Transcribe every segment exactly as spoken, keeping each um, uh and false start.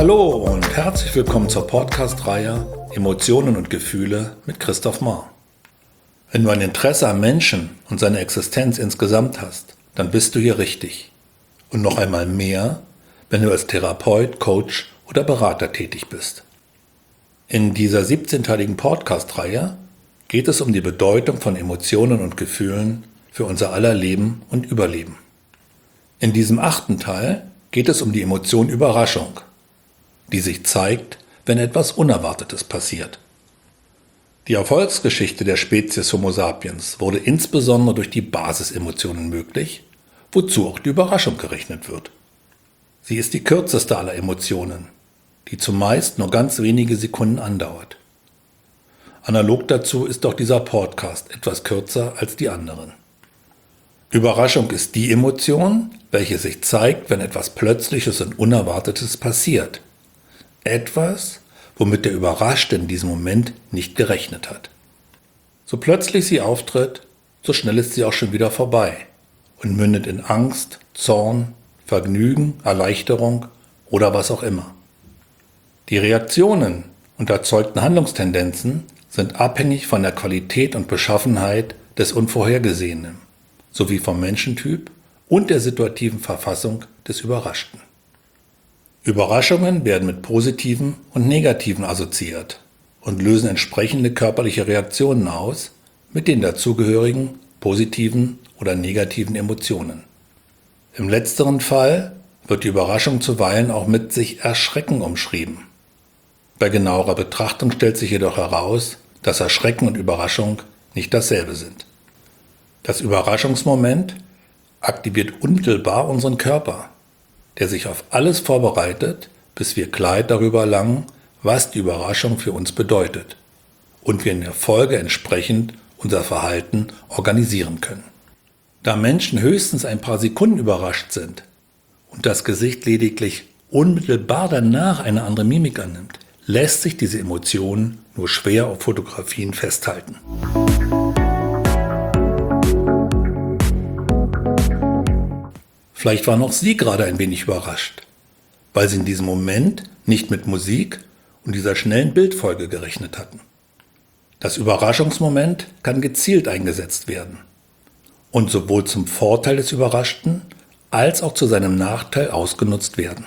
Hallo und herzlich willkommen zur Podcast-Reihe Emotionen und Gefühle mit Christoph Mahr. Wenn du ein Interesse am Menschen und seiner Existenz insgesamt hast, dann bist du hier richtig. Und noch einmal mehr, wenn du als Therapeut, Coach oder Berater tätig bist. In dieser siebzehnteiligen Podcast-Reihe geht es um die Bedeutung von Emotionen und Gefühlen für unser aller Leben und Überleben. In diesem achten Teil geht es um die Emotion Überraschung, die sich zeigt, wenn etwas Unerwartetes passiert. Die Erfolgsgeschichte der Spezies Homo sapiens wurde insbesondere durch die Basisemotionen möglich, wozu auch die Überraschung gerechnet wird. Sie ist die kürzeste aller Emotionen, die zumeist nur ganz wenige Sekunden andauert. Analog dazu ist auch dieser Podcast etwas kürzer als die anderen. Überraschung ist die Emotion, welche sich zeigt, wenn etwas Plötzliches und Unerwartetes passiert. Etwas, womit der Überraschte in diesem Moment nicht gerechnet hat. So plötzlich sie auftritt, so schnell ist sie auch schon wieder vorbei und mündet in Angst, Zorn, Vergnügen, Erleichterung oder was auch immer. Die Reaktionen und erzeugten Handlungstendenzen sind abhängig von der Qualität und Beschaffenheit des Unvorhergesehenen sowie vom Menschentyp und der situativen Verfassung des Überraschten. Überraschungen werden mit positiven und negativen assoziiert und lösen entsprechende körperliche Reaktionen aus mit den dazugehörigen positiven oder negativen Emotionen. Im letzteren Fall wird die Überraschung zuweilen auch mit sich Erschrecken umschrieben. Bei genauerer Betrachtung stellt sich jedoch heraus, dass Erschrecken und Überraschung nicht dasselbe sind. Das Überraschungsmoment aktiviert unmittelbar unseren Körper, der sich auf alles vorbereitet, bis wir Klarheit darüber erlangen, was die Überraschung für uns bedeutet und wir in der Folge entsprechend unser Verhalten organisieren können. Da Menschen höchstens ein paar Sekunden überrascht sind und das Gesicht lediglich unmittelbar danach eine andere Mimik annimmt, lässt sich diese Emotion nur schwer auf Fotografien festhalten. Vielleicht waren auch Sie gerade ein wenig überrascht, weil Sie in diesem Moment nicht mit Musik und dieser schnellen Bildfolge gerechnet hatten. Das Überraschungsmoment kann gezielt eingesetzt werden und sowohl zum Vorteil des Überraschten als auch zu seinem Nachteil ausgenutzt werden.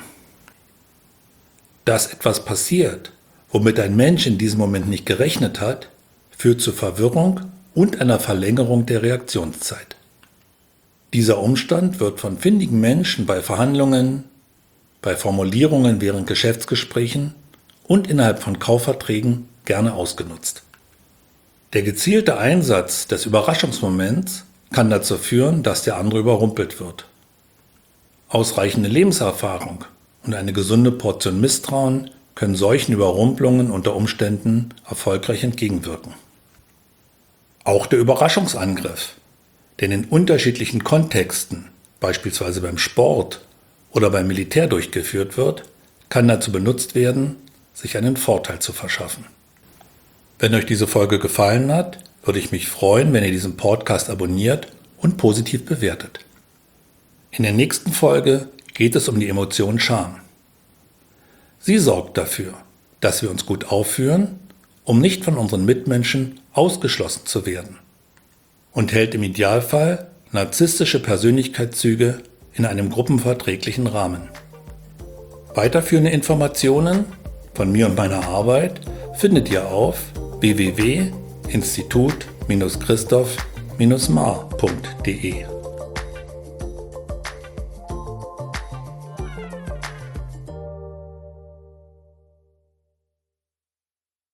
Dass etwas passiert, womit ein Mensch in diesem Moment nicht gerechnet hat, führt zu Verwirrung und einer Verlängerung der Reaktionszeit. Dieser Umstand wird von findigen Menschen bei Verhandlungen, bei Formulierungen während Geschäftsgesprächen und innerhalb von Kaufverträgen gerne ausgenutzt. Der gezielte Einsatz des Überraschungsmoments kann dazu führen, dass der andere überrumpelt wird. Ausreichende Lebenserfahrung und eine gesunde Portion Misstrauen können solchen Überrumpelungen unter Umständen erfolgreich entgegenwirken. Auch der Überraschungsangriff, der in unterschiedlichen Kontexten, beispielsweise beim Sport oder beim Militär durchgeführt wird, kann dazu benutzt werden, sich einen Vorteil zu verschaffen. Wenn euch diese Folge gefallen hat, würde ich mich freuen, wenn ihr diesen Podcast abonniert und positiv bewertet. In der nächsten Folge geht es um die Emotion Scham. Sie sorgt dafür, dass wir uns gut aufführen, um nicht von unseren Mitmenschen ausgeschlossen zu werden, und hält im Idealfall narzisstische Persönlichkeitszüge in einem gruppenverträglichen Rahmen. Weiterführende Informationen von mir und meiner Arbeit findet ihr auf w w w punkt institut Bindestrich christoph Bindestrich mahr punkt de.